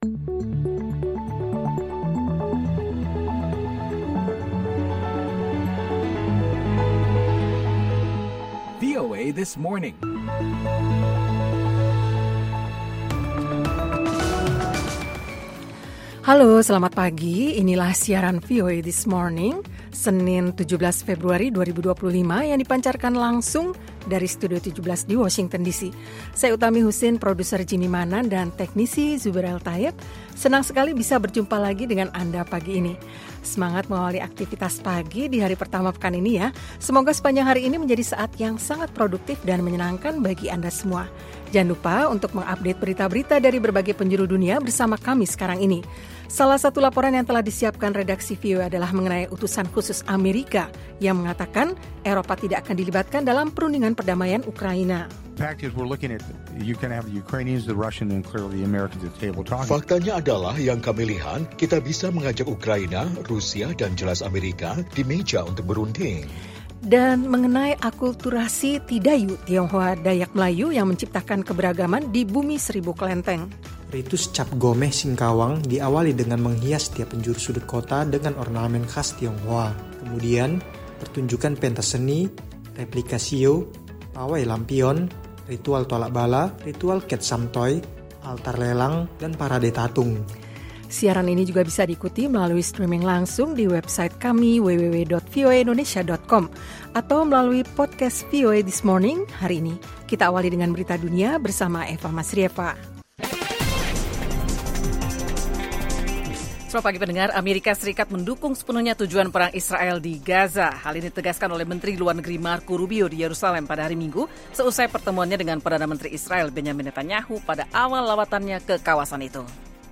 VOA This Morning. Halo, selamat pagi. Inilah siaran VOA This Morning, Senin 17 Februari 2025 yang dipancarkan langsung dari Studio 17 di Washington DC. Saya Utami Husin, produser Jini Manan, dan teknisi Zubair Al-Tayyib. Senang sekali bisa berjumpa lagi dengan Anda pagi ini. Semangat mengawali aktivitas pagi di hari pertama pekan ini ya. Semoga sepanjang hari ini menjadi saat yang sangat produktif dan menyenangkan bagi Anda semua. Jangan lupa untuk mengupdate berita-berita dari berbagai penjuru dunia bersama kami sekarang ini. Salah satu laporan yang telah disiapkan redaksi VOA adalah mengenai utusan khusus Amerika yang mengatakan Eropa tidak akan dilibatkan dalam perundingan perdamaian Ukraina. Faktanya adalah yang kami lihat, kita bisa mengajak Ukraina, Rusia, dan jelas Amerika di meja untuk berunding. Dan mengenai akulturasi Tidayu, Tionghoa Dayak Melayu yang menciptakan keberagaman di bumi seribu kelenteng. Ritus Cap Gomeh Singkawang diawali dengan menghias tiap penjuru sudut kota dengan ornamen khas Tionghoa. Kemudian, pertunjukan pentas seni, replika sio, pawai lampion, ritual tolak bala, ritual ket samtoy, altar lelang, dan parade tatung. Siaran ini juga bisa diikuti melalui streaming langsung di website kami www.voaindonesia.com atau melalui podcast VOA This Morning hari ini. Kita awali dengan berita dunia bersama Eva Masrieva. Selamat pagi pendengar, Amerika Serikat mendukung sepenuhnya tujuan perang Israel di Gaza. Hal ini ditegaskan oleh Menteri Luar Negeri Marco Rubio di Yerusalem pada hari Minggu seusai pertemuannya dengan Perdana Menteri Israel Benjamin Netanyahu pada awal lawatannya ke kawasan itu.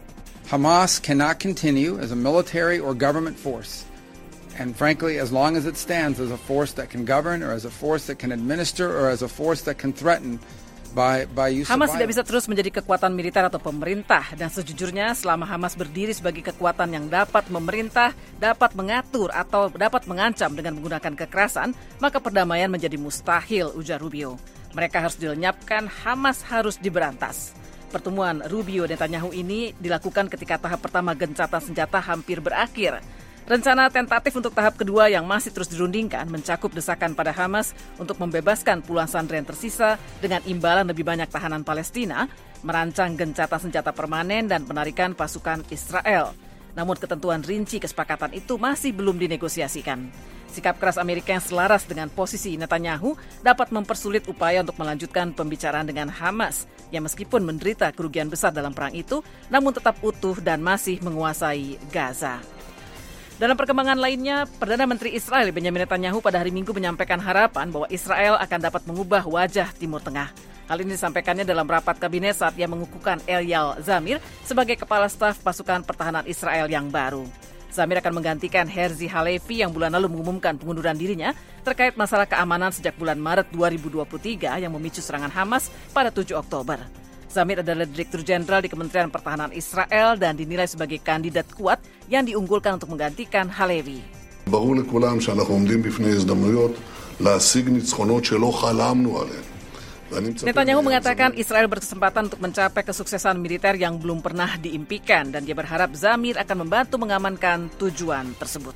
Hamas cannot continue as a military or government force. And frankly, as long as it stands as a force that can govern or as a force that can administer or as a force that can threaten by use of Hamas violence. tidak bisa terus menjadi kekuatan militer atau pemerintah. Dan sejujurnya selama Hamas berdiri sebagai kekuatan yang dapat memerintah, dapat mengatur atau dapat mengancam dengan menggunakan kekerasan, maka perdamaian menjadi mustahil, ujar Rubio. Mereka harus dilenyapkan, Hamas harus diberantas. Pertemuan Rubio dan Netanyahu ini dilakukan ketika tahap pertama gencatan senjata hampir berakhir. Rencana tentatif untuk tahap kedua yang masih terus dirundingkan mencakup desakan pada Hamas untuk membebaskan puluhan sandera yang tersisa dengan imbalan lebih banyak tahanan Palestina, merancang gencatan senjata permanen dan penarikan pasukan Israel. Namun ketentuan rinci kesepakatan itu masih belum dinegosiasikan. Sikap keras Amerika yang selaras dengan posisi Netanyahu dapat mempersulit upaya untuk melanjutkan pembicaraan dengan Hamas yang meskipun menderita kerugian besar dalam perang itu, namun tetap utuh dan masih menguasai Gaza. Dalam perkembangan lainnya, Perdana Menteri Israel Benjamin Netanyahu pada hari Minggu menyampaikan harapan bahwa Israel akan dapat mengubah wajah Timur Tengah. Hal ini disampaikannya dalam rapat kabinet saat ia mengukuhkan Eyal Zamir sebagai Kepala Staf Pasukan Pertahanan Israel yang baru. Zamir akan menggantikan Herzi Halevi yang bulan lalu mengumumkan pengunduran dirinya terkait masalah keamanan sejak bulan Maret 2023 yang memicu serangan Hamas pada 7 Oktober. Zamir adalah Direktur Jenderal di Kementerian Pertahanan Israel dan dinilai sebagai kandidat kuat yang diunggulkan untuk menggantikan Halevi. ברור לכולם שאנחנו עומדים בפני הזדמנויות להשיג ניצחונות שלא חלמנו עליהן. Netanyahu mengatakan Israel berkesempatan untuk mencapai kesuksesan militer yang belum pernah diimpikan dan dia berharap Zamir akan membantu mengamankan tujuan tersebut.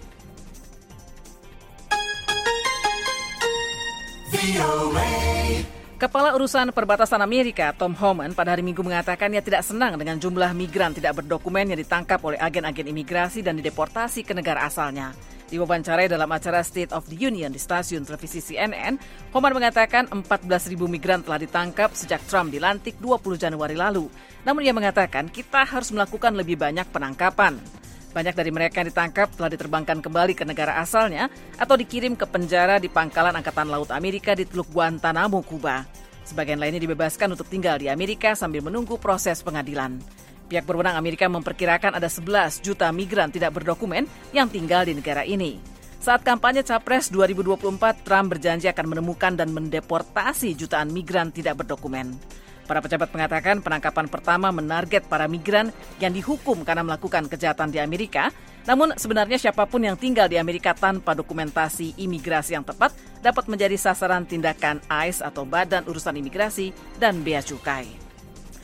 Kepala Urusan Perbatasan Amerika, Tom Homan, pada hari Minggu mengatakan ia tidak senang dengan jumlah migran tidak berdokumen yang ditangkap oleh agen-agen imigrasi dan dideportasi ke negara asalnya. Diwawancarai dalam acara State of the Union di stasiun televisi CNN, Homan mengatakan 14.000 migran telah ditangkap sejak Trump dilantik 20 Januari lalu. Namun ia mengatakan kita harus melakukan lebih banyak penangkapan. Banyak dari mereka yang ditangkap telah diterbangkan kembali ke negara asalnya atau dikirim ke penjara di pangkalan Angkatan Laut Amerika di Teluk Guantanamo, Kuba. Sebagian lainnya dibebaskan untuk tinggal di Amerika sambil menunggu proses pengadilan. Pihak berwenang Amerika memperkirakan ada 11 juta migran tidak berdokumen yang tinggal di negara ini. Saat kampanye Capres 2024, Trump berjanji akan menemukan dan mendeportasi jutaan migran tidak berdokumen. Para pejabat mengatakan penangkapan pertama menarget para migran yang dihukum karena melakukan kejahatan di Amerika. Namun sebenarnya siapapun yang tinggal di Amerika tanpa dokumentasi imigrasi yang tepat dapat menjadi sasaran tindakan ICE atau Badan Urusan Imigrasi dan Bea Cukai.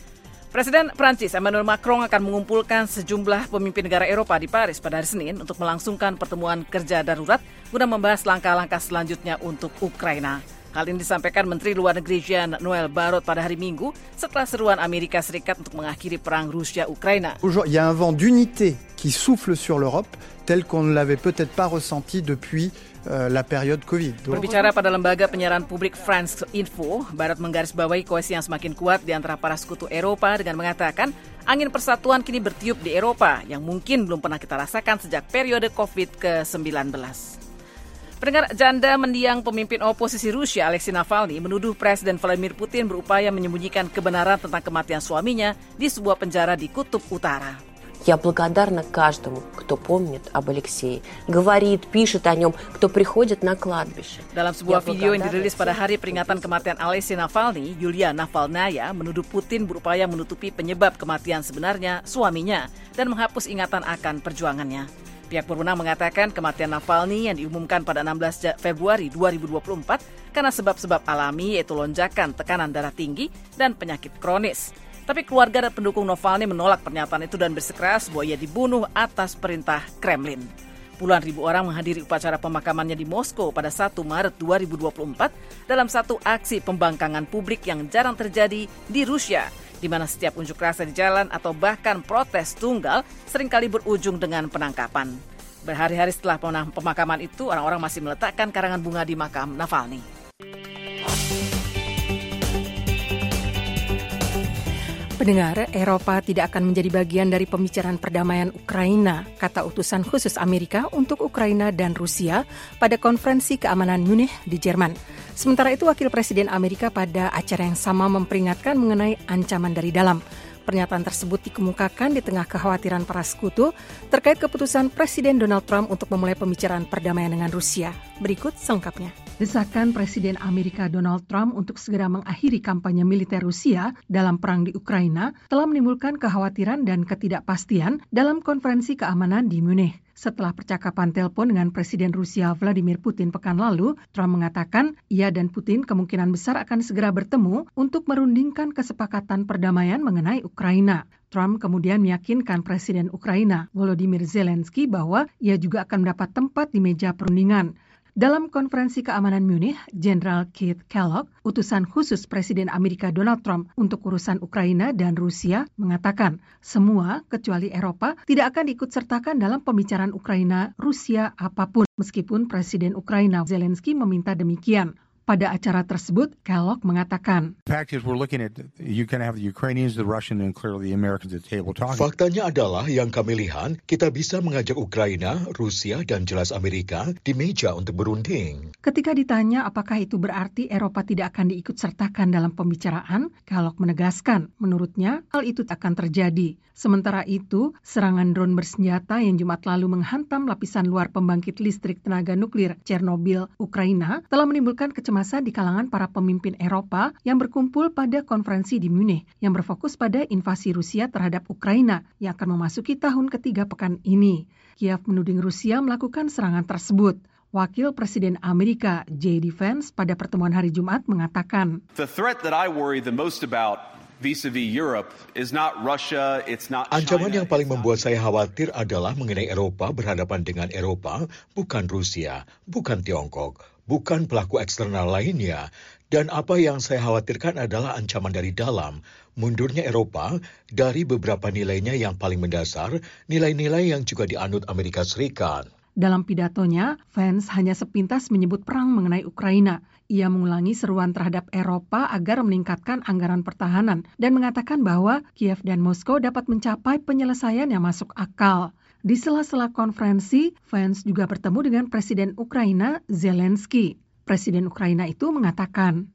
Presiden Prancis Emmanuel Macron akan mengumpulkan sejumlah pemimpin negara Eropa di Paris pada hari Senin untuk melangsungkan pertemuan kerja darurat guna membahas langkah-langkah selanjutnya untuk Ukraina. Hal ini disampaikan Menteri Luar Negeri Jean-Noël Barrot pada hari Minggu setelah seruan Amerika Serikat untuk mengakhiri perang Rusia-Ukraina. Il y a un vent d'unité qui souffle sur l'Europe tel qu'on ne l'avait peut-être pas ressenti depuis la période Covid. Berbicara pada lembaga penyiaran publik France Info, Barrot menggarisbawahi koalisi yang semakin kuat di antara para sekutu Eropa dengan mengatakan angin persatuan kini bertiup di Eropa yang mungkin belum pernah kita rasakan sejak periode Covid ke-19. Pendengar, janda mendiang pemimpin oposisi Rusia Alexei Navalny menuduh Presiden Vladimir Putin berupaya menyembunyikan kebenaran tentang kematian suaminya di sebuah penjara di Kutub Utara. Я благодарна каждому, кто помнит об Алексее, говорит, пишет о нем, кто приходит на кладбище. Dalam sebuah video yang dirilis pada hari peringatan kematian Alexei Navalny, Yulia Navalnaya menuduh Putin berupaya menutupi penyebab kematian sebenarnya suaminya dan menghapus ingatan akan perjuangannya. Pihak berwenang mengatakan kematian Navalny yang diumumkan pada 16 Februari 2024 karena sebab-sebab alami yaitu lonjakan tekanan darah tinggi dan penyakit kronis. Tapi keluarga dan pendukung Navalny menolak pernyataan itu dan bersikeras bahwa ia dibunuh atas perintah Kremlin. Puluhan ribu orang menghadiri upacara pemakamannya di Moskow pada 1 Maret 2024 dalam satu aksi pembangkangan publik yang jarang terjadi di Rusia, di mana setiap unjuk rasa di jalan atau bahkan protes tunggal seringkali berujung dengan penangkapan. Berhari-hari setelah pemakaman itu, orang-orang masih meletakkan karangan bunga di makam Navalny. Pendengar, Eropa tidak akan menjadi bagian dari pembicaraan perdamaian Ukraina, kata utusan khusus Amerika untuk Ukraina dan Rusia pada konferensi keamanan Munich di Jerman. Sementara itu, Wakil Presiden Amerika pada acara yang sama memperingatkan mengenai ancaman dari dalam. Pernyataan tersebut dikemukakan di tengah kekhawatiran para sekutu terkait keputusan Presiden Donald Trump untuk memulai pembicaraan perdamaian dengan Rusia. Berikut selengkapnya. Desakan Presiden Amerika Donald Trump untuk segera mengakhiri kampanye militer Rusia dalam perang di Ukraina telah menimbulkan kekhawatiran dan ketidakpastian dalam konferensi keamanan di Munich. Setelah percakapan telepon dengan Presiden Rusia Vladimir Putin pekan lalu, Trump mengatakan ia dan Putin kemungkinan besar akan segera bertemu untuk merundingkan kesepakatan perdamaian mengenai Ukraina. Trump kemudian meyakinkan Presiden Ukraina Volodymyr Zelensky bahwa ia juga akan mendapat tempat di meja perundingan. Dalam konferensi keamanan Munich, Jenderal Keith Kellogg, utusan khusus Presiden Amerika Donald Trump untuk urusan Ukraina dan Rusia, mengatakan semua kecuali Eropa tidak akan diikutsertakan dalam pembicaraan Ukraina-Rusia apapun, meskipun Presiden Ukraina Zelensky meminta demikian. Pada acara tersebut, Kellogg mengatakan, faktanya adalah yang kami lihat, kita bisa mengajak Ukraina, Rusia, dan jelas Amerika di meja untuk berunding. Ketika ditanya apakah itu berarti Eropa tidak akan diikutsertakan dalam pembicaraan, Kellogg menegaskan, menurutnya hal itu akan terjadi. Sementara itu, serangan drone bersenjata yang Jumat lalu menghantam lapisan luar pembangkit listrik tenaga nuklir Chernobyl, Ukraina, telah menimbulkan kecemasan di kalangan para pemimpin Eropa yang berkumpul pada konferensi di Munich yang berfokus pada invasi Rusia terhadap Ukraina yang akan memasuki tahun ketiga pekan ini. Kiev menuding Rusia melakukan serangan tersebut. Wakil Presiden Amerika J.D. Vance pada pertemuan hari Jumat mengatakan, The threat that I worry the most about vis-a-vis Europe is not Russia, it's not China. Ancaman yang paling membuat saya khawatir adalah mengenai Eropa berhadapan dengan Eropa, bukan Rusia, bukan Tiongkok, bukan pelaku eksternal lainnya. Dan apa yang saya khawatirkan adalah ancaman dari dalam, mundurnya Eropa dari beberapa nilainya yang paling mendasar, nilai-nilai yang juga dianut Amerika Serikat. Dalam pidatonya, Vance hanya sepintas menyebut perang mengenai Ukraina. Ia mengulangi seruan terhadap Eropa agar meningkatkan anggaran pertahanan dan mengatakan bahwa Kiev dan Moskow dapat mencapai penyelesaian yang masuk akal. Di sela-sela konferensi, Vance juga bertemu dengan Presiden Ukraina Zelensky. Presiden Ukraina itu mengatakan,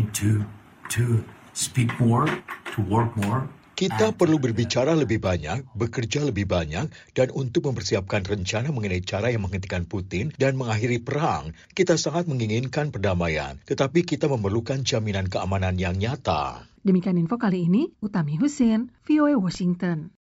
Kita perlu berbicara lebih banyak, bekerja lebih banyak, dan untuk mempersiapkan rencana mengenai cara yang menghentikan Putin dan mengakhiri perang. Kita sangat menginginkan perdamaian, tetapi kita memerlukan jaminan keamanan yang nyata. Demikian info kali ini, Utami Husin, VOA Washington.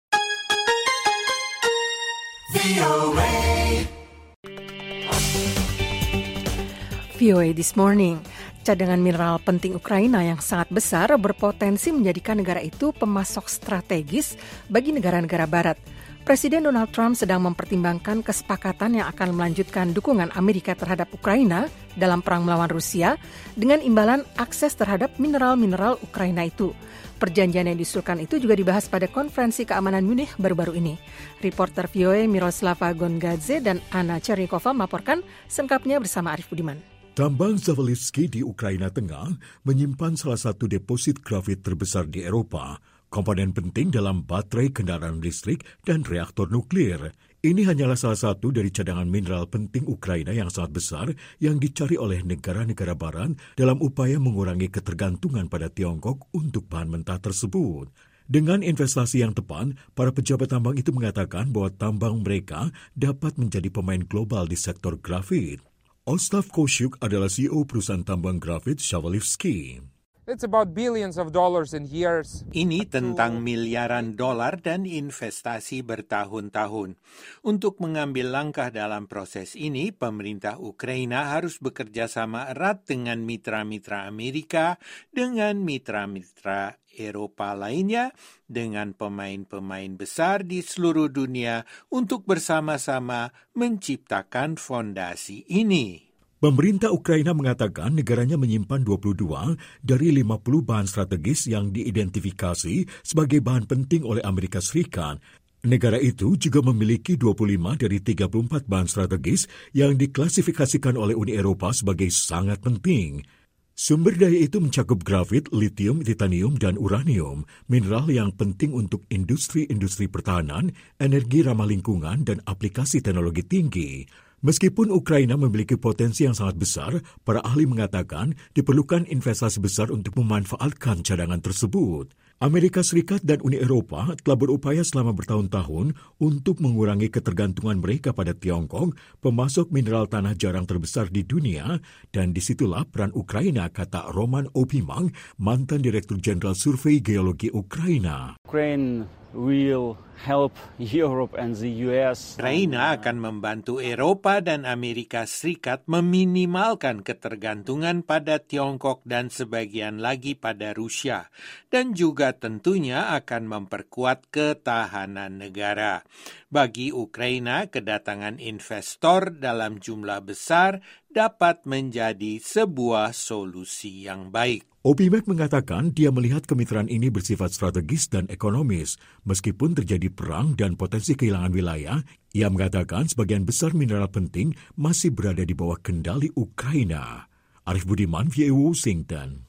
VOA This Morning. Cadangan mineral penting Ukraina yang sangat besar berpotensi menjadikan negara itu pemasok strategis bagi negara-negara barat. Presiden Donald Trump sedang mempertimbangkan kesepakatan yang akan melanjutkan dukungan Amerika terhadap Ukraina dalam perang melawan Rusia dengan imbalan akses terhadap mineral-mineral Ukraina itu. Perjanjian yang diusulkan itu juga dibahas pada konferensi keamanan Munich baru-baru ini. Reporter VOA Miroslava Gongadze dan Anna Chernikova melaporkan selengkapnya bersama Arif Budiman. Tambang Zavalivsky di Ukraina Tengah menyimpan salah satu deposit grafit terbesar di Eropa, komponen penting dalam baterai kendaraan listrik dan reaktor nuklir. Ini hanyalah salah satu dari cadangan mineral penting Ukraina yang sangat besar yang dicari oleh negara-negara barat dalam upaya mengurangi ketergantungan pada Tiongkok untuk bahan mentah tersebut. Dengan investasi yang tepat, para pejabat tambang itu mengatakan bahwa tambang mereka dapat menjadi pemain global di sektor grafit. Ostap Kosyuk adalah CEO perusahaan tambang grafit Zavalivsky. It's about billions of dollars in years. Ini tentang miliaran dolar dan investasi bertahun-tahun. Untuk mengambil langkah dalam proses ini, pemerintah Ukraina harus bekerja sama erat dengan mitra-mitra Amerika, dengan mitra-mitra Eropa lainnya, dengan pemain-pemain besar di seluruh dunia untuk bersama-sama menciptakan fondasi ini. Pemerintah Ukraina mengatakan negaranya menyimpan 22 dari 50 bahan strategis yang diidentifikasi sebagai bahan penting oleh Amerika Serikat. Negara itu juga memiliki 25 dari 34 bahan strategis yang diklasifikasikan oleh Uni Eropa sebagai sangat penting. Sumber daya itu mencakup grafit, litium, titanium, dan uranium, mineral yang penting untuk industri-industri pertahanan, energi ramah lingkungan, dan aplikasi teknologi tinggi. Meskipun Ukraina memiliki potensi yang sangat besar, para ahli mengatakan diperlukan investasi besar untuk memanfaatkan cadangan tersebut. Amerika Serikat dan Uni Eropa telah berupaya selama bertahun-tahun untuk mengurangi ketergantungan mereka pada Tiongkok, pemasok mineral tanah jarang terbesar di dunia, dan disitulah peran Ukraina, kata Roman Opimang, mantan Direktur Jenderal Survei Geologi Ukraina. Ukraine will help Europe and the US. Ukraina akan membantu Eropa dan Amerika Serikat meminimalkan ketergantungan pada Tiongkok dan sebagian lagi pada Rusia, dan juga tentunya akan memperkuat ketahanan negara. Bagi Ukraina, kedatangan investor dalam jumlah besar dapat menjadi sebuah solusi yang baik. Opimek mengatakan dia melihat kemitraan ini bersifat strategis dan ekonomis. Meskipun terjadi perang dan potensi kehilangan wilayah, ia mengatakan sebagian besar mineral penting masih berada di bawah kendali Ukraina. Arif Budiman, VOA Washington.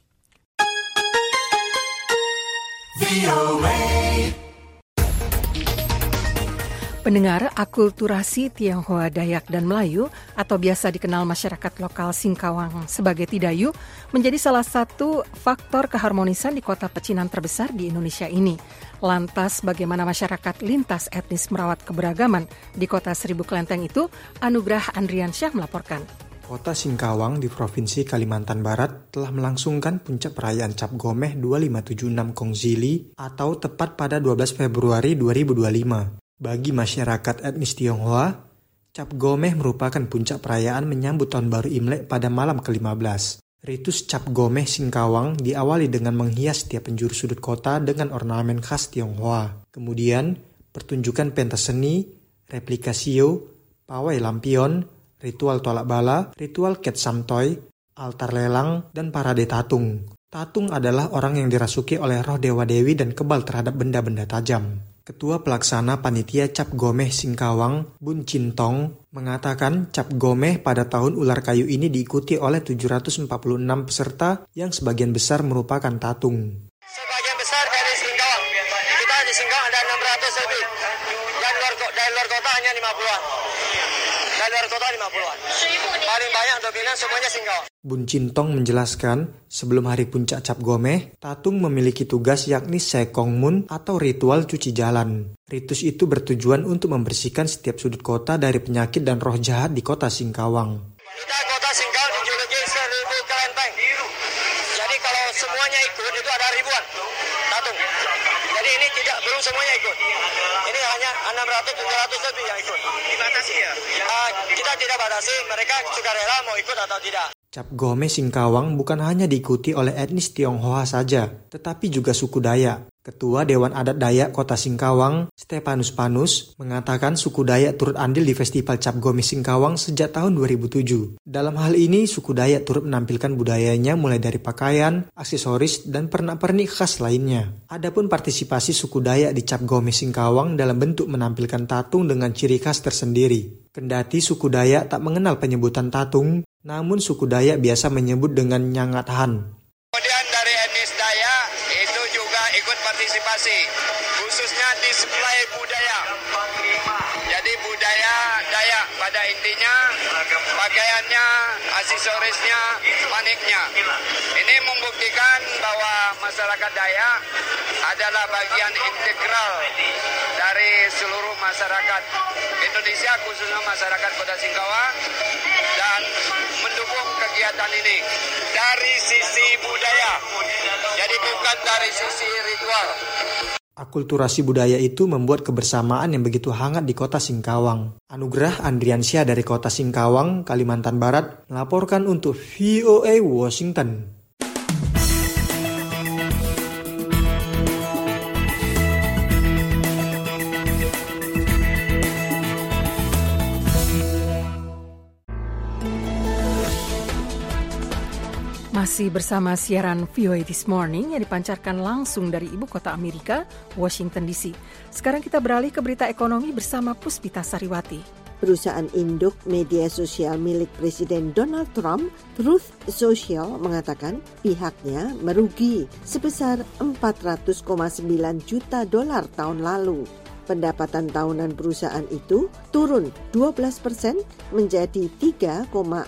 Pendengar, akulturasi Tionghoa, Dayak, dan Melayu atau biasa dikenal masyarakat lokal Singkawang sebagai Tidayu menjadi salah satu faktor keharmonisan di kota pecinan terbesar di Indonesia ini. Lantas, bagaimana masyarakat lintas etnis merawat keberagaman di kota Seribu Kelenteng itu? Anugrah Andriansyah melaporkan. Kota Singkawang di Provinsi Kalimantan Barat telah melangsungkan puncak perayaan Cap Gomeh 2576 Kongzili atau tepat pada 12 Februari 2025. Bagi masyarakat etnis Tionghoa, Cap Gomeh merupakan puncak perayaan menyambut Tahun Baru Imlek pada malam ke-15. Ritus Cap Gomeh Singkawang diawali dengan menghias setiap penjuru sudut kota dengan ornamen khas Tionghoa. Kemudian, pertunjukan pentas seni, replika sio, pawai lampion, ritual tolak bala, ritual ket samtoy, altar lelang, dan parade tatung. Tatung adalah orang yang dirasuki oleh roh dewa-dewi dan kebal terhadap benda-benda tajam. Ketua Pelaksana Panitia Cap Gomeh Singkawang, Bun Cintong, mengatakan Cap Gomeh pada tahun ular kayu ini diikuti oleh 746 peserta yang sebagian besar merupakan tatung. Sebagian besar dari Singkawang. Kita di Singkawang ada 600 lebih. Dan luar kota hanya 50-an. Dan luar kota 50-an. Paling banyak dominan semuanya Singkawang. Bun Cintong menjelaskan, sebelum hari puncak Cap Gomeh, tatung memiliki tugas yakni Sekongmun atau ritual cuci jalan. Ritus itu bertujuan untuk membersihkan setiap sudut kota dari penyakit dan roh jahat di kota Singkawang. Kita kota Singkawang dijuluki 1000 kelenteng. Jadi kalau semuanya ikut itu ada ribuan tatung. Jadi ini belum semuanya ikut. Ini hanya 600-700 lebih yang ikut. Dibatasi ya? Kita tidak batasi, mereka suka rela mau ikut atau tidak. Cap Gome Singkawang bukan hanya diikuti oleh etnis Tionghoa saja, tetapi juga suku Dayak. Ketua Dewan Adat Dayak Kota Singkawang, Stepanus Panus, mengatakan suku Dayak turut andil di Festival Cap Gome Singkawang sejak tahun 2007. Dalam hal ini, suku Dayak turut menampilkan budayanya mulai dari pakaian, aksesoris, dan pernak-pernik khas lainnya. Adapun partisipasi suku Dayak di Cap Gome Singkawang dalam bentuk menampilkan tatung dengan ciri khas tersendiri. Kendati suku Dayak tak mengenal penyebutan tatung, namun suku Dayak biasa menyebut dengan Nyangathan. Kemudian dari etnis Dayak itu juga ikut partisipasi, khususnya display budaya. Jadi budaya Dayak pada intinya, pakaiannya, aksesorisnya, maniknya. Ini membuktikan bahwa masyarakat Dayak adalah bagian integral dari seluruh masyarakat Indonesia, khususnya masyarakat Kota Singkawang, dan mendukung kegiatan ini dari sisi budaya, jadi bukan dari sisi ritual. Akulturasi budaya itu membuat kebersamaan yang begitu hangat di Kota Singkawang. Anugrah Andriansyah dari Kota Singkawang, Kalimantan Barat, melaporkan untuk VOA Washington. Masih bersama siaran VOA This Morning yang dipancarkan langsung dari ibu kota Amerika, Washington DC. Sekarang kita beralih ke berita ekonomi bersama Puspita Sariwati. Perusahaan induk media sosial milik Presiden Donald Trump, Truth Social, mengatakan pihaknya merugi sebesar $400,9 juta tahun lalu. Pendapatan tahunan perusahaan itu turun 12% menjadi $3,6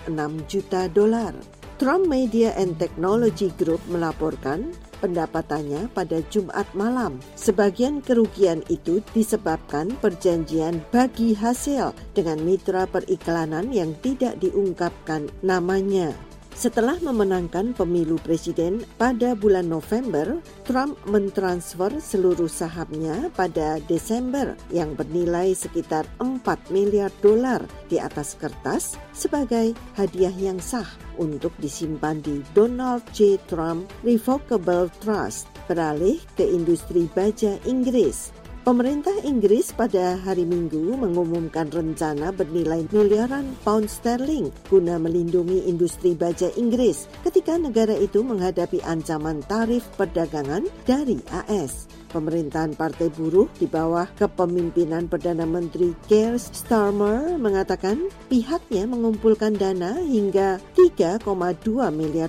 juta. Trump Media and Technology Group melaporkan pendapatannya pada Jumat malam. Sebagian kerugian itu disebabkan perjanjian bagi hasil dengan mitra periklanan yang tidak diungkapkan namanya. Setelah memenangkan pemilu presiden pada bulan November, Trump mentransfer seluruh sahamnya pada Desember yang bernilai sekitar $4 miliar di atas kertas sebagai hadiah yang sah untuk disimpan di Donald J. Trump Revocable Trust, beralih ke industri baja Inggris. Pemerintah Inggris pada hari Minggu mengumumkan rencana bernilai miliaran pound sterling guna melindungi industri baja Inggris ketika negara itu menghadapi ancaman tarif perdagangan dari AS. Pemerintahan Partai Buruh di bawah kepemimpinan Perdana Menteri Keir Starmer mengatakan pihaknya mengumpulkan dana hingga $3,2 miliar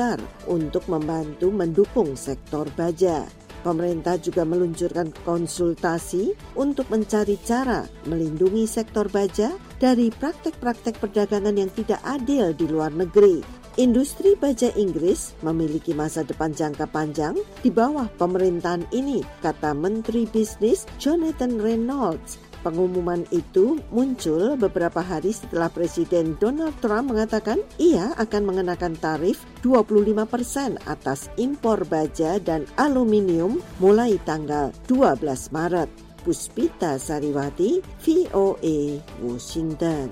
untuk membantu mendukung sektor baja. Pemerintah juga meluncurkan konsultasi untuk mencari cara melindungi sektor baja dari praktek-praktek perdagangan yang tidak adil di luar negeri. Industri baja Inggris memiliki masa depan jangka panjang di bawah pemerintahan ini, kata Menteri Bisnis Jonathan Reynolds. Pengumuman itu muncul beberapa hari setelah Presiden Donald Trump mengatakan ia akan mengenakan tarif 25% atas impor baja dan aluminium mulai tanggal 12 Maret. Puspita Sariwati, VOA, Washington.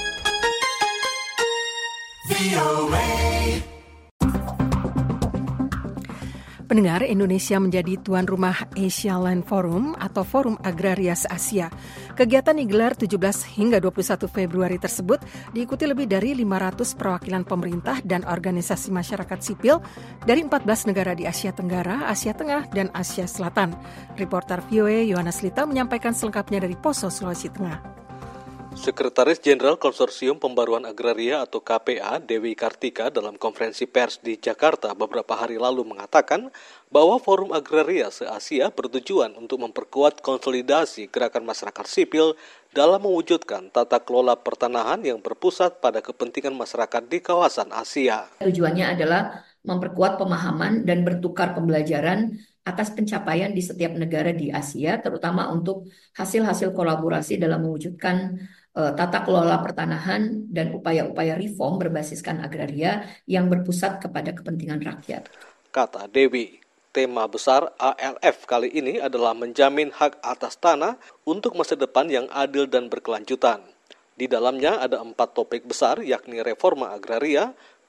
Pendengar, Indonesia menjadi tuan rumah Asia Land Forum atau Forum Agraria se-Asia. Kegiatan digelar 17 hingga 21 Februari tersebut diikuti lebih dari 500 perwakilan pemerintah dan organisasi masyarakat sipil dari 14 negara di Asia Tenggara, Asia Tengah, dan Asia Selatan. Reporter VOA Yohanes Lita menyampaikan selengkapnya dari Poso, Sulawesi Tengah. Sekretaris Jenderal Konsorsium Pembaruan Agraria atau KPA, Dewi Kartika, dalam konferensi pers di Jakarta beberapa hari lalu mengatakan bahwa Forum Agraria se-Asia bertujuan untuk memperkuat konsolidasi gerakan masyarakat sipil dalam mewujudkan tata kelola pertanahan yang berpusat pada kepentingan masyarakat di kawasan Asia. Tujuannya adalah memperkuat pemahaman dan bertukar pembelajaran atas pencapaian di setiap negara di Asia, terutama untuk hasil-hasil kolaborasi dalam mewujudkan tata kelola pertanahan dan upaya-upaya reform berbasiskan agraria yang berpusat kepada kepentingan rakyat. Kata Dewi, tema besar ALF kali ini adalah menjamin hak atas tanah untuk masa depan yang adil dan berkelanjutan. Di dalamnya ada 4 topik besar, yakni reforma agraria,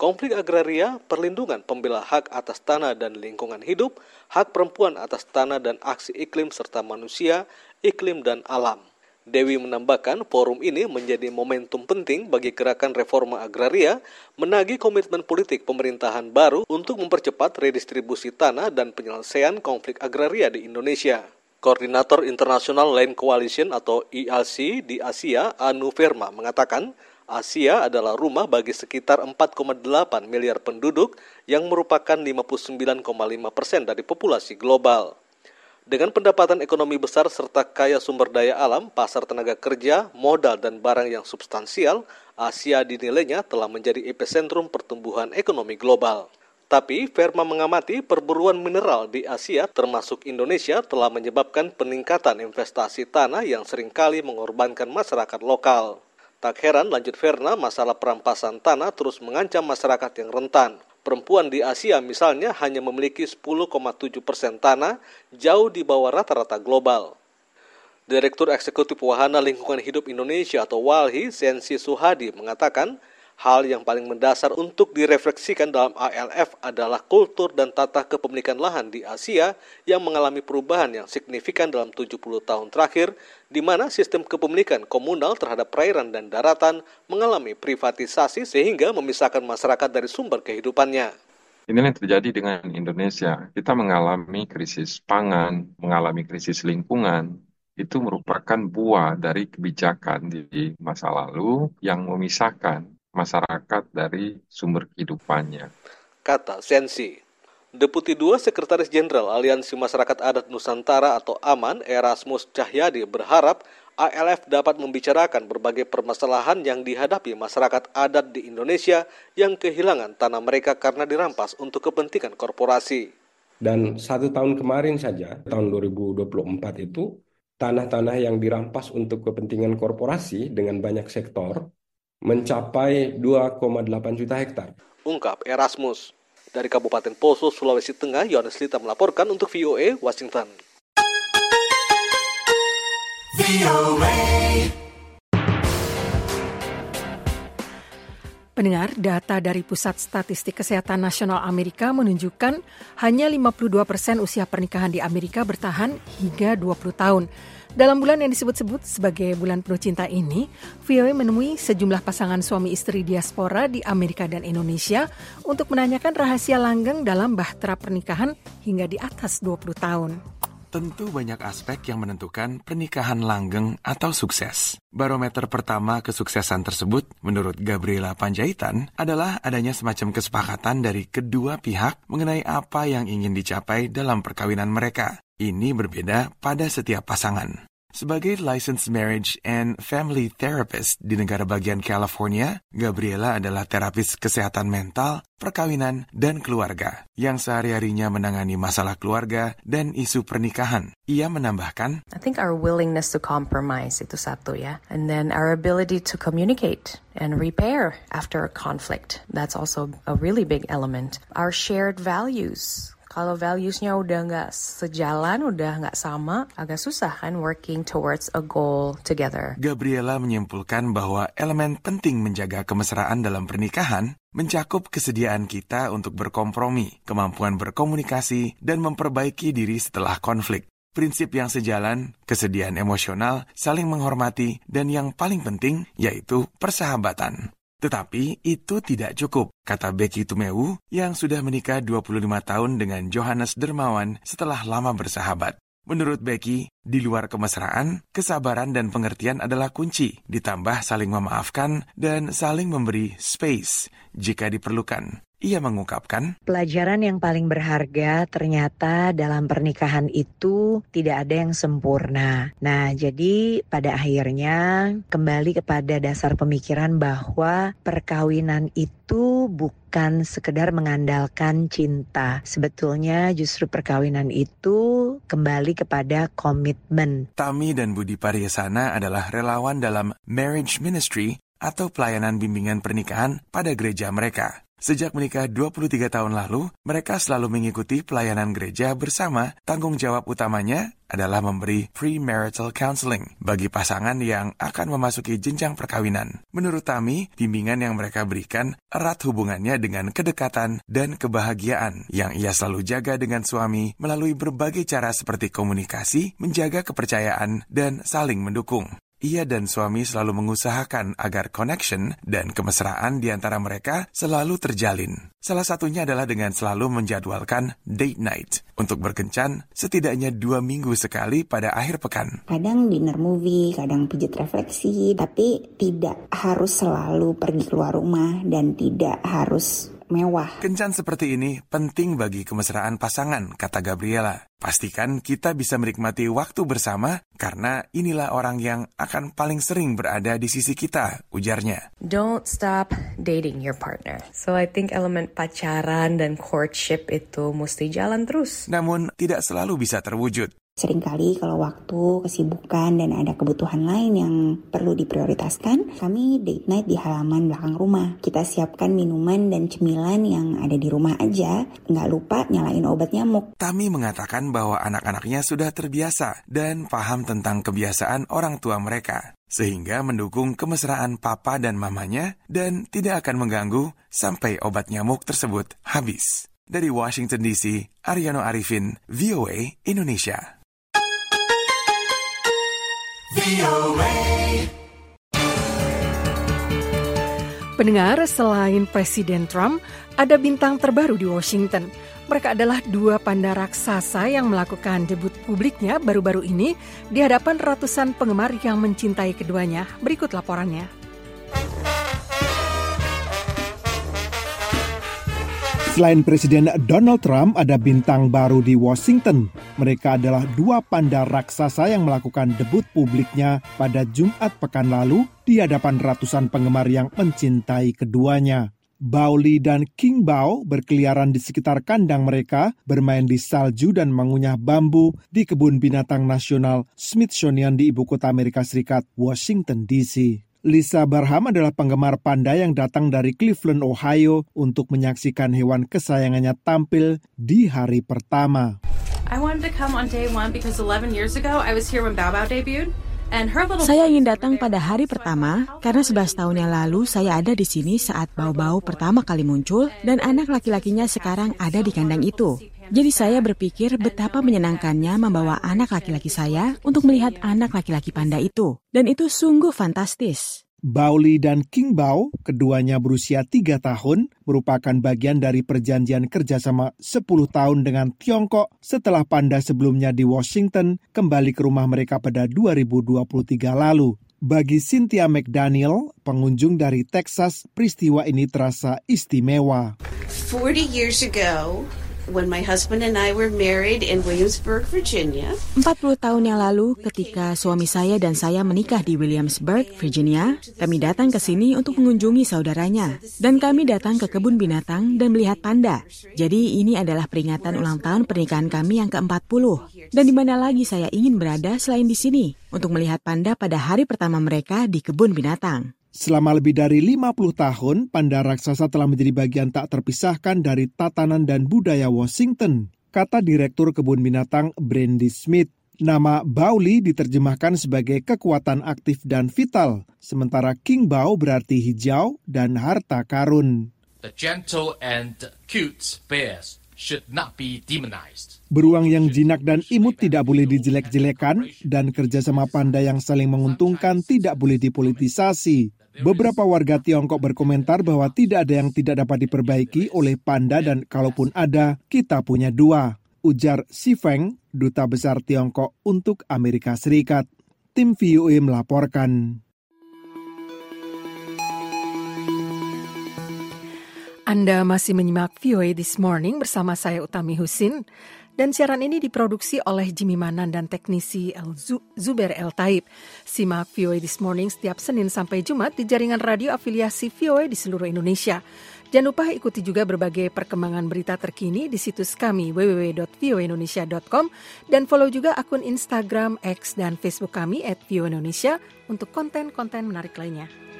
konflik agraria, perlindungan pembela hak atas tanah dan lingkungan hidup, hak perempuan atas tanah dan aksi iklim serta manusia, iklim dan alam. Dewi menambahkan forum ini menjadi momentum penting bagi gerakan reforma agraria, menagih komitmen politik pemerintahan baru untuk mempercepat redistribusi tanah dan penyelesaian konflik agraria di Indonesia. Koordinator International Land Coalition atau ILC di Asia, Anu Verma, mengatakan Asia adalah rumah bagi sekitar 4,8 miliar penduduk yang merupakan 59,5% dari populasi global. Dengan pendapatan ekonomi besar serta kaya sumber daya alam, pasar tenaga kerja, modal dan barang yang substansial, Asia dinilainya telah menjadi epicentrum pertumbuhan ekonomi global. Tapi Verma mengamati perburuan mineral di Asia termasuk Indonesia telah menyebabkan peningkatan investasi tanah yang seringkali mengorbankan masyarakat lokal. Tak heran, lanjut Verna, masalah perampasan tanah terus mengancam masyarakat yang rentan. Perempuan di Asia misalnya hanya memiliki 10,7% tanah, jauh di bawah rata-rata global. Direktur Eksekutif Wahana Lingkungan Hidup Indonesia atau WALHI, Sensi Suhadi, mengatakan hal yang paling mendasar untuk direfleksikan dalam ALF adalah kultur dan tata kepemilikan lahan di Asia yang mengalami perubahan yang signifikan dalam 70 tahun terakhir, di mana sistem kepemilikan komunal terhadap perairan dan daratan mengalami privatisasi sehingga memisahkan masyarakat dari sumber kehidupannya. Inilah yang terjadi dengan Indonesia. Kita mengalami krisis pangan, mengalami krisis lingkungan. Itu merupakan buah dari kebijakan di masa lalu yang memisahkan masyarakat dari sumber kehidupannya. Kata Sensi. Deputi 2 Sekretaris Jenderal Aliansi Masyarakat Adat Nusantara atau AMAN, Erasmus Cahyadi, berharap ALF dapat membicarakan berbagai permasalahan yang dihadapi masyarakat adat di Indonesia yang kehilangan tanah mereka karena dirampas untuk kepentingan korporasi. Dan 1 tahun kemarin saja, tahun 2024 itu, tanah-tanah yang dirampas untuk kepentingan korporasi dengan banyak sektor mencapai 2,8 juta hektar. Ungkap Erasmus. Dari Kabupaten Poso, Sulawesi Tengah, Yohanes Lita melaporkan untuk VOA Washington. Pendengar, data dari Pusat Statistik Kesehatan Nasional Amerika menunjukkan hanya 52% usia pernikahan di Amerika bertahan hingga 20 tahun. Dalam bulan yang disebut-sebut sebagai bulan penuh cinta ini, VOA menemui sejumlah pasangan suami istri diaspora di Amerika dan Indonesia untuk menanyakan rahasia langgeng dalam bahtera pernikahan hingga di atas 20 tahun. Tentu banyak aspek yang menentukan pernikahan langgeng atau sukses. Barometer pertama kesuksesan tersebut, menurut Gabriela Panjaitan, adalah adanya semacam kesepakatan dari kedua pihak mengenai apa yang ingin dicapai dalam perkawinan mereka. Ini berbeda pada setiap pasangan. Sebagai licensed marriage and family therapist di negara bagian California, Gabriela adalah terapis kesehatan mental, perkawinan, dan keluarga yang sehari-harinya menangani masalah keluarga dan isu pernikahan. Ia menambahkan, I think our willingness to compromise itu satu ya. And then our ability to communicate and repair after a conflict. That's also a really big element. Our shared values. Kalau values-nya udah nggak sejalan, udah nggak sama, agak susah kan working towards a goal together. Gabriela menyimpulkan bahwa elemen penting menjaga kemesraan dalam pernikahan mencakup kesediaan kita untuk berkompromi, kemampuan berkomunikasi, dan memperbaiki diri setelah konflik. Prinsip yang sejalan, kesediaan emosional, saling menghormati, dan yang paling penting yaitu persahabatan. Tetapi itu tidak cukup, kata Becky Tumewu yang sudah menikah 25 tahun dengan Johannes Dermawan setelah lama bersahabat. Menurut Becky, di luar kemesraan, kesabaran dan pengertian adalah kunci, ditambah saling memaafkan dan saling memberi space jika diperlukan. Ia mengungkapkan, pelajaran yang paling berharga ternyata dalam pernikahan itu tidak ada yang sempurna. Nah, jadi pada akhirnya kembali kepada dasar pemikiran bahwa perkawinan itu bukan sekedar mengandalkan cinta. Sebetulnya justru perkawinan itu kembali kepada komitmen. Tami dan Budi Pariyasana adalah relawan dalam Marriage Ministry atau pelayanan bimbingan pernikahan pada gereja mereka. Sejak menikah 23 tahun lalu, mereka selalu mengikuti pelayanan gereja bersama. Tanggung jawab utamanya adalah memberi premarital counseling bagi pasangan yang akan memasuki jenjang perkawinan. Menurut Tami, bimbingan yang mereka berikan erat hubungannya dengan kedekatan dan kebahagiaan yang ia selalu jaga dengan suami melalui berbagai cara seperti komunikasi, menjaga kepercayaan, dan saling mendukung. Ia dan suami selalu mengusahakan agar connection dan kemesraan di antara mereka selalu terjalin. Salah satunya adalah dengan selalu menjadwalkan date night untuk berkencan setidaknya 2 minggu sekali pada akhir pekan. Kadang dinner movie, kadang pijat refleksi, tapi tidak harus selalu pergi keluar rumah dan tidak harus mewah. Kencan seperti ini penting bagi kemesraan pasangan, kata Gabriela. Pastikan kita bisa menikmati waktu bersama karena inilah orang yang akan paling sering berada di sisi kita, ujarnya. Don't stop dating your partner. So I think elemen pacaran dan courtship itu mesti jalan terus. Namun tidak selalu bisa terwujud. Seringkali kalau waktu, kesibukan, dan ada kebutuhan lain yang perlu diprioritaskan, kami date night di halaman belakang rumah. Kita siapkan minuman dan cemilan yang ada di rumah aja, nggak lupa nyalain obat nyamuk. Tami mengatakan bahwa anak-anaknya sudah terbiasa dan paham tentang kebiasaan orang tua mereka, sehingga mendukung kemesraan papa dan mamanya dan tidak akan mengganggu sampai obat nyamuk tersebut habis. Dari Washington DC, Ariano Arifin, VOA Indonesia. Pendengar, selain Presiden Trump, ada bintang terbaru di Washington. Mereka adalah 2 panda raksasa yang melakukan debut publiknya baru-baru ini di hadapan ratusan penggemar yang mencintai keduanya. Berikut laporannya. Selain Presiden Donald Trump, ada bintang baru di Washington. Mereka adalah 2 panda raksasa yang melakukan debut publiknya pada Jumat pekan lalu di hadapan ratusan penggemar yang mencintai keduanya. Bauli dan King Bao berkeliaran di sekitar kandang mereka, bermain di salju dan mengunyah bambu di Kebun Binatang Nasional Smithsonian di ibu kota Amerika Serikat, Washington DC. Lisa Barham adalah penggemar panda yang datang dari Cleveland, Ohio untuk menyaksikan hewan kesayangannya tampil di hari pertama. I wanted to come on day 1 because 11 years ago I was here when Bao Bao debuted. Saya ingin datang pada hari pertama karena 11 tahun yang lalu saya ada di sini saat Bao Bao pertama kali muncul dan anak laki-lakinya sekarang ada di kandang itu. Jadi saya berpikir betapa menyenangkannya membawa anak laki-laki saya untuk melihat anak laki-laki panda itu. Dan itu sungguh fantastis. Bauli dan King Bao, keduanya berusia 3 tahun, merupakan bagian dari perjanjian kerjasama 10 tahun dengan Tiongkok setelah panda sebelumnya di Washington kembali ke rumah mereka pada 2023 lalu. Bagi Cynthia McDaniel, pengunjung dari Texas, peristiwa ini terasa istimewa. 40 years ago, when my husband and I were married in Williamsburg, Virginia. 40 tahun yang lalu ketika suami saya dan saya menikah di Williamsburg, Virginia, kami datang ke sini untuk mengunjungi saudaranya. Dan kami datang ke kebun binatang dan melihat panda. Jadi ini adalah peringatan ulang tahun pernikahan kami yang ke-40. Dan di mana lagi saya ingin berada selain di sini untuk melihat panda pada hari pertama mereka di kebun binatang. Selama lebih dari 50 tahun, panda raksasa telah menjadi bagian tak terpisahkan dari tatanan dan budaya Washington, kata Direktur Kebun Binatang Brandy Smith. Nama Bauli diterjemahkan sebagai kekuatan aktif dan vital, sementara King Bao berarti hijau dan harta karun. The gentle and cute bears should not be demonized. Beruang yang jinak dan imut tidak boleh dijelek-jelekan, dan kerjasama panda yang saling menguntungkan tidak boleh dipolitisasi. Beberapa warga Tiongkok berkomentar bahwa tidak ada yang tidak dapat diperbaiki oleh panda dan kalaupun ada, kita punya 2. Ujar Xi Feng, Duta Besar Tiongkok untuk Amerika Serikat. Tim VOA melaporkan. Anda masih menyimak VOA This Morning bersama saya Utami Husin. Dan siaran ini diproduksi oleh Jimmy Manan dan teknisi Zuber El Taib. Simak VOA This Morning setiap Senin sampai Jumat di jaringan radio afiliasi VOA di seluruh Indonesia. Jangan lupa ikuti juga berbagai perkembangan berita terkini di situs kami www.voaindonesia.com dan follow juga akun Instagram, X, dan Facebook kami @voaindonesia untuk konten-konten menarik lainnya.